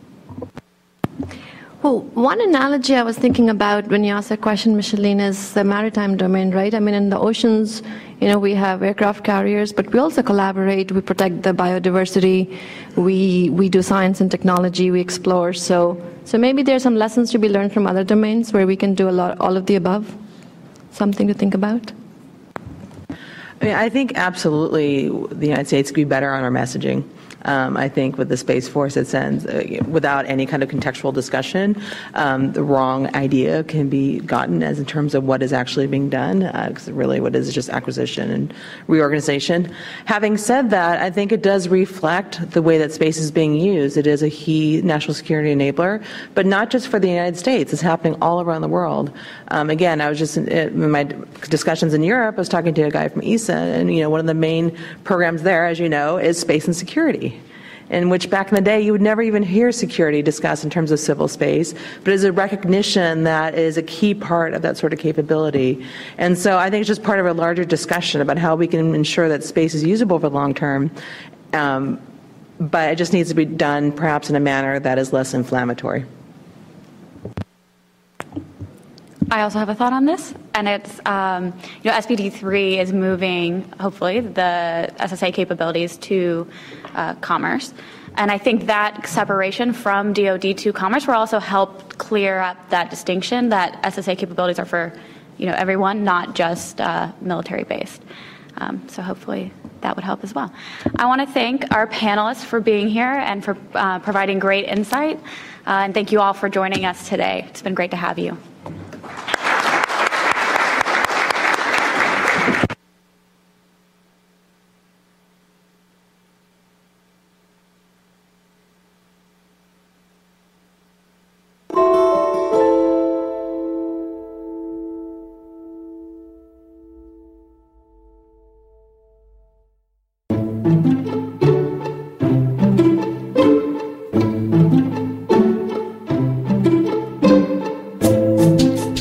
Well, one analogy I was thinking about when you asked that question, Micheline, is the maritime domain, right? I mean, in the oceans, we have aircraft carriers, but we also collaborate. We protect the biodiversity. We do science and technology. We explore. So maybe there's some lessons to be learned from other domains where we can do all of the above. Something to think about. I mean, I think absolutely the United States could be better on our messaging. I think with the Space Force, it sends, without any kind of contextual discussion, the wrong idea can be gotten as in terms of what is actually being done, because really what is just acquisition and reorganization. Having said that, I think it does reflect the way that space is being used. It is a key national security enabler, but not just for the United States. It's happening all around the world. Again, I was just in my discussions in Europe, I was talking to a guy from ESA, and one of the main programs there, as you know, is space and security, in which back in the day you would never even hear security discussed in terms of civil space, but is a recognition that is a key part of that sort of capability. And so I think it's just part of a larger discussion about how we can ensure that space is usable for the long term, but it just needs to be done perhaps in a manner that is less inflammatory. I also have a thought on this, and it's, SPD3 is moving, hopefully, the SSA capabilities to commerce. And I think that separation from DoD to commerce will also help clear up that distinction that SSA capabilities are for, everyone, not just military-based. So hopefully that would help as well. I want to thank our panelists for being here and for providing great insight. And thank you all for joining us today. It's been great to have you.